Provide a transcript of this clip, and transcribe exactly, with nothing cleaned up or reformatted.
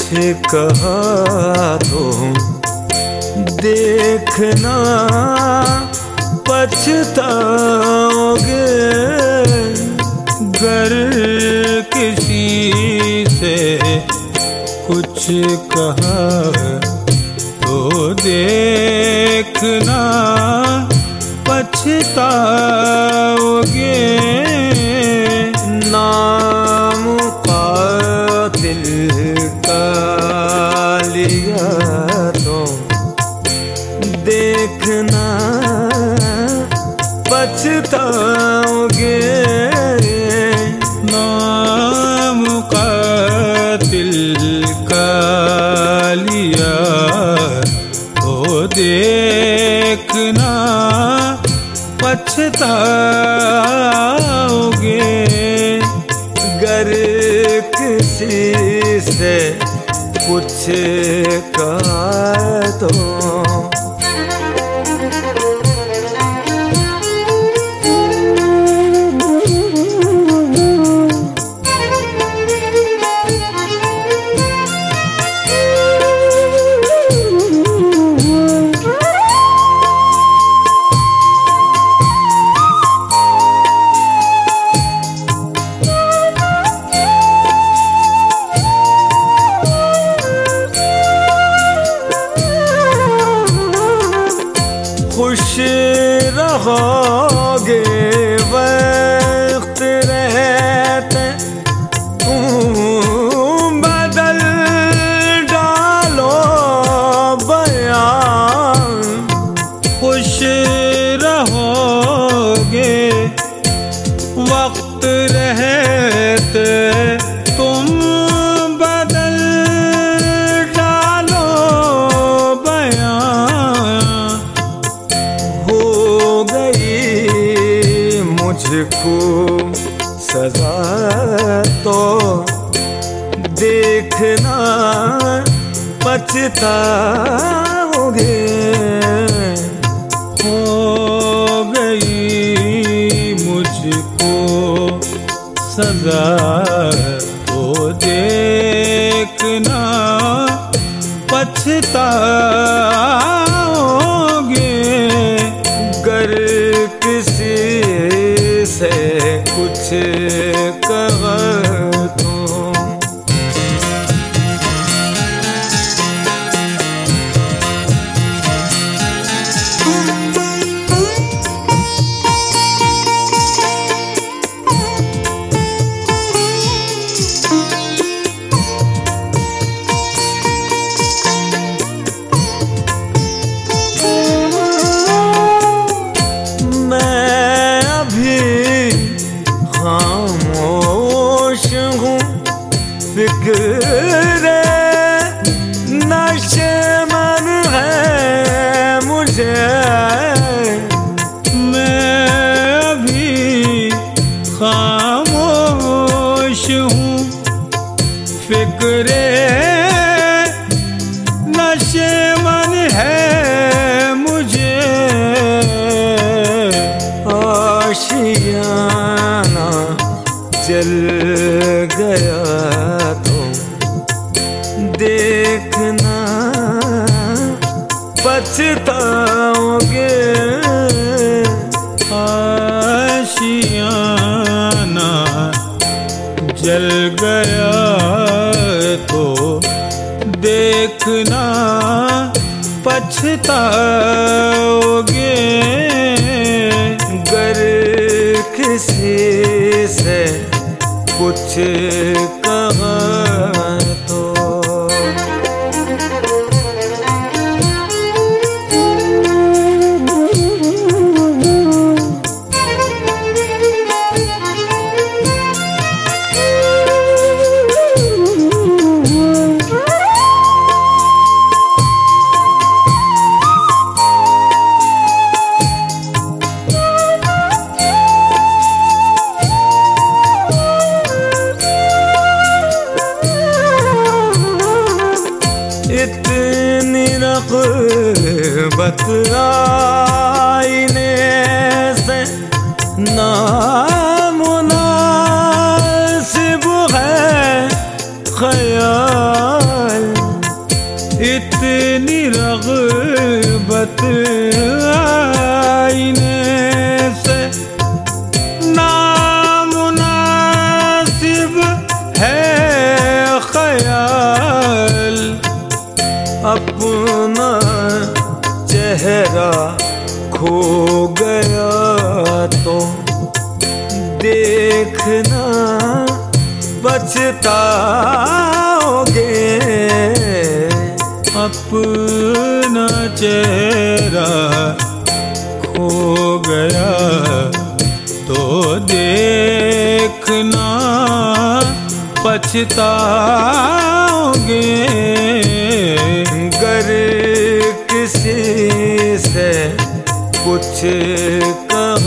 कहा तो देखना पछताओगे। गर किसी से कुछ कहा तो देखना पछताओगे। नाम कातिल का लिया तो देखना पछताओगे। नाम कातिल का लिया तो देखना पछताओगे। गर किसी से कुछ कहा तो खुश रहोगे वक्त रहते तुम बदल डालो बयान। खुश रहोगे वक्त रहते तुम बदल डालो बयान। हो गई मुझको सजा तो देखना पछताओगे। हो गई मुझको सजा तो देखना पछताओगे। गर किसी से कुछ कहा तो फिक्र नशे मन है मुझे। मैं अभी खामोश हूँ फिक्रे नशे मन है मुझे। आशियाना जल गया तो देखना पछताओगे। आशियाना जल गया तो देखना पछताओगे। गर किसी से कुछ कहा तो इतनी रग़बत आईने से नामुनासिब है ख्याल। इतनी रग़बत आईने से नामुनासिब है ख्याल, अपना चेहरा खो गया तो देखना पछताओगे। अपना चेहरा खो गया तो देखना पछताओगे। गर किसी से कुछ कहा